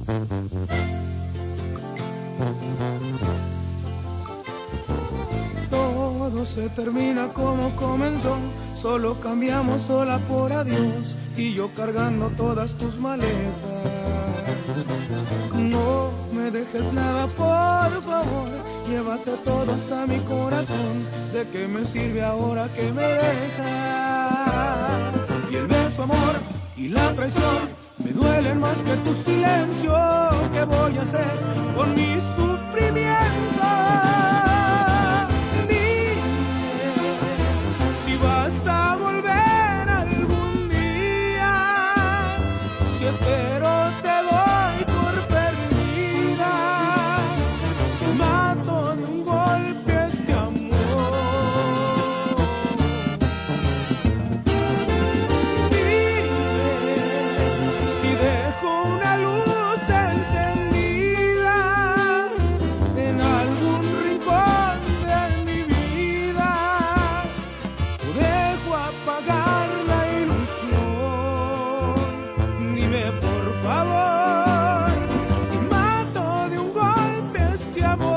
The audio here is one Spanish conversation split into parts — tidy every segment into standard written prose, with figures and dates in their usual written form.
Todo se termina como comenzó, solo cambiamos sola por adiós y yo cargando todas tus maletas. No me dejes nada, por favor, llévate todo hasta mi corazón. ¿De qué me sirve ahora que me dejas? Y el beso, amor, y la traición me duelen más que tu silencio. ¿Qué voy a hacer con mi sufrimiento? Dime si vas a volver algún día. Si espero te doy por perdida. Si mato de un golpe este amor. Si dejo una luz encendida en algún rincón de mi vida, o dejo apagar la ilusión. Dime por favor si mato de un golpe este amor.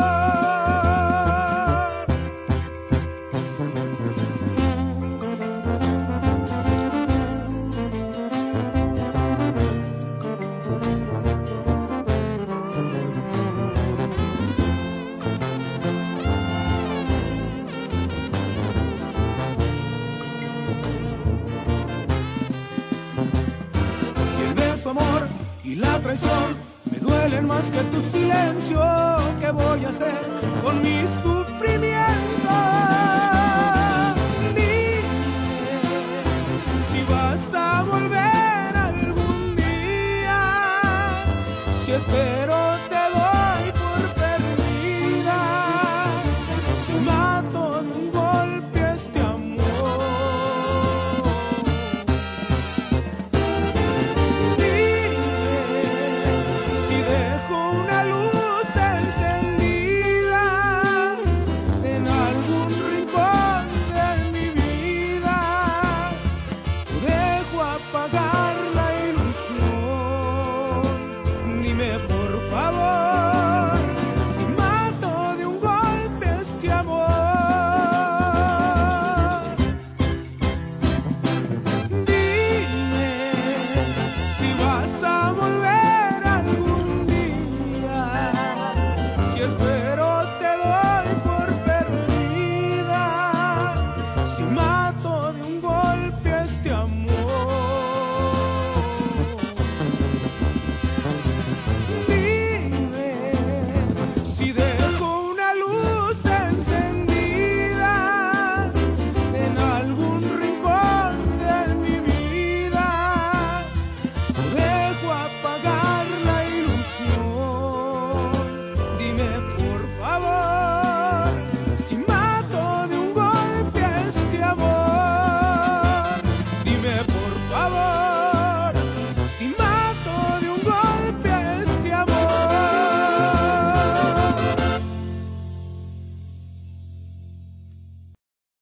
Y el beso, amor, y la traición me duelen más que tu silencio. ¿Qué voy a hacer con mi sufrimiento?